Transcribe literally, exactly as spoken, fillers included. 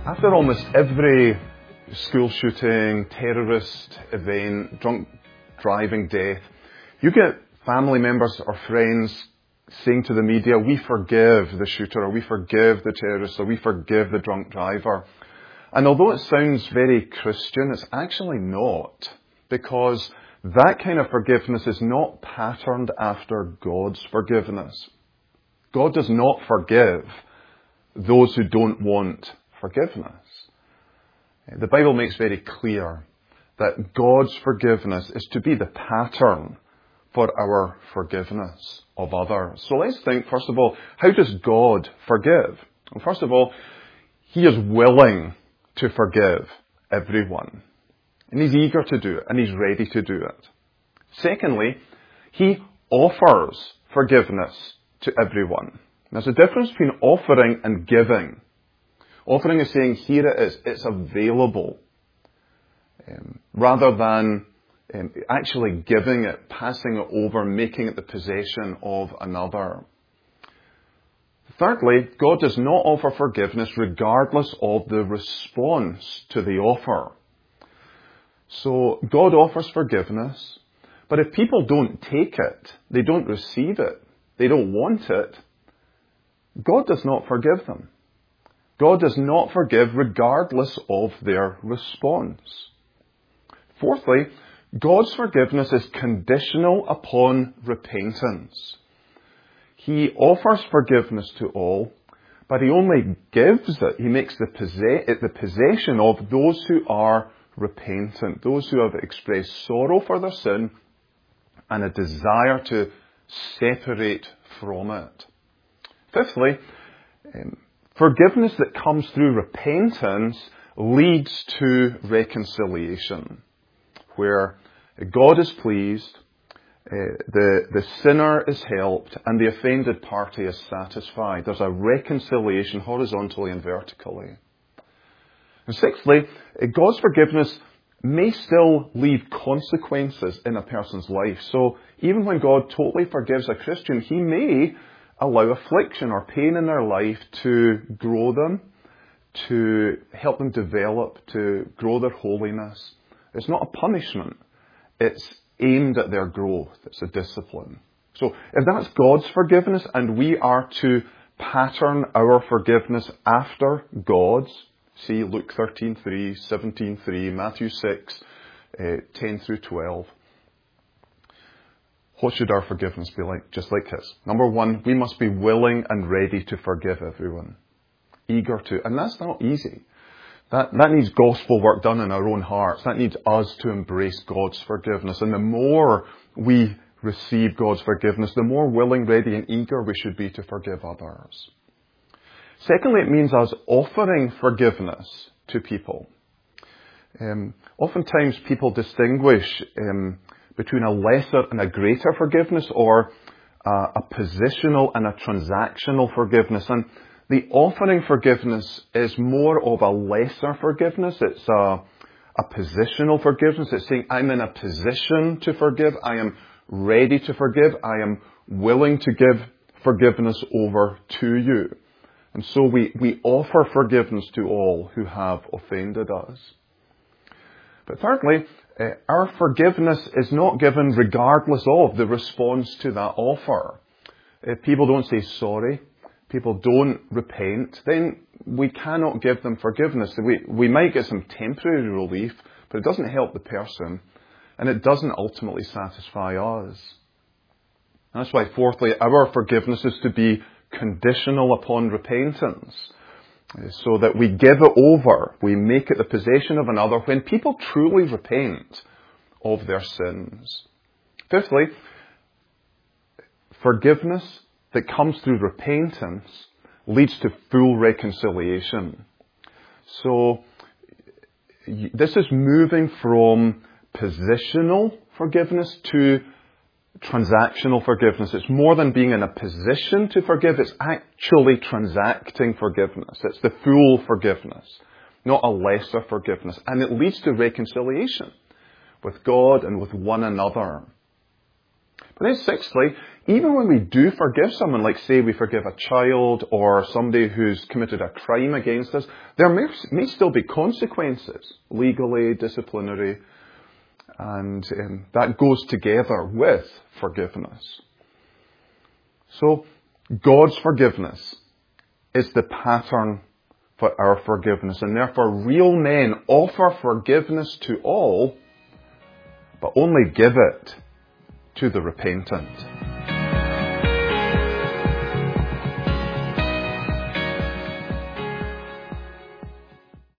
After almost every school shooting, terrorist event, drunk driving death, you get family members or friends saying to the media, we forgive the shooter, or we forgive the terrorist, or we forgive the drunk driver. And although it sounds very Christian, it's actually not, because that kind of forgiveness is not patterned after God's forgiveness. God does not forgive those who don't want forgiveness. The Bible makes very clear that God's forgiveness is to be the pattern for our forgiveness of others. So let's think, first of all, how does God forgive? Well, first of all, He is willing to forgive everyone. And He's eager to do it, and He's ready to do it. Secondly, He offers forgiveness to everyone. There's a difference between offering and giving. Offering is saying, here it is, it's available, um, rather than um, actually giving it, passing it over, making it the possession of another. Thirdly, God does not offer forgiveness regardless of the response to the offer. So God offers forgiveness, but if people don't take it, they don't receive it, they don't want it, God does not forgive them. God does not forgive regardless of their response. Fourthly, God's forgiveness is conditional upon repentance. He offers forgiveness to all, but He only gives it, He makes the it the possession of those who are repentant, those who have expressed sorrow for their sin and a desire to separate from it. Fifthly, um, forgiveness that comes through repentance leads to reconciliation, where God is pleased, uh, the, the sinner is helped, and the offended party is satisfied. There's a reconciliation horizontally and vertically. And sixthly, uh, God's forgiveness may still leave consequences in a person's life. So even when God totally forgives a Christian, He may allow affliction or pain in their life to grow them, to help them develop, to grow their holiness. It's not a punishment. It's aimed at their growth. It's a discipline. So if that's God's forgiveness and we are to pattern our forgiveness after God's, see Luke thirteen three, seventeen three, Matthew six, uh, ten through twelve. What should our forgiveness be like? Just like His. Number one, we must be willing and ready to forgive everyone. Eager to. And that's not easy. That, that needs gospel work done in our own hearts. That needs us to embrace God's forgiveness. And the more we receive God's forgiveness, the more willing, ready and eager we should be to forgive others. Secondly, it means us offering forgiveness to people. Um, oftentimes people distinguish um, between a lesser and a greater forgiveness, or uh, a positional and a transactional forgiveness. And the offering forgiveness is more of a lesser forgiveness. It's a, a positional forgiveness. It's saying, I'm in a position to forgive. I am ready to forgive. I am willing to give forgiveness over to you. And so we, we offer forgiveness to all who have offended us. But thirdly, uh, our forgiveness is not given regardless of the response to that offer. If people don't say sorry, people don't repent, then we cannot give them forgiveness. We, we might get some temporary relief, but it doesn't help the person, and it doesn't ultimately satisfy us. And that's why, fourthly, our forgiveness is to be conditional upon repentance, so that we give it over, we make it the possession of another when people truly repent of their sins. Fifthly, forgiveness that comes through repentance leads to full reconciliation. So this is moving from positional forgiveness to transactional forgiveness. It's more than being in a position to forgive. It's actually transacting forgiveness. It's the full forgiveness, not a lesser forgiveness. And it leads to reconciliation with God and with one another. But then sixthly, even when we do forgive someone, like say we forgive a child or somebody who's committed a crime against us, there may, may still be consequences, legally, disciplinary, and um, that goes together with forgiveness. So God's forgiveness is the pattern for our forgiveness, and therefore real men offer forgiveness to all, but only give it to the repentant.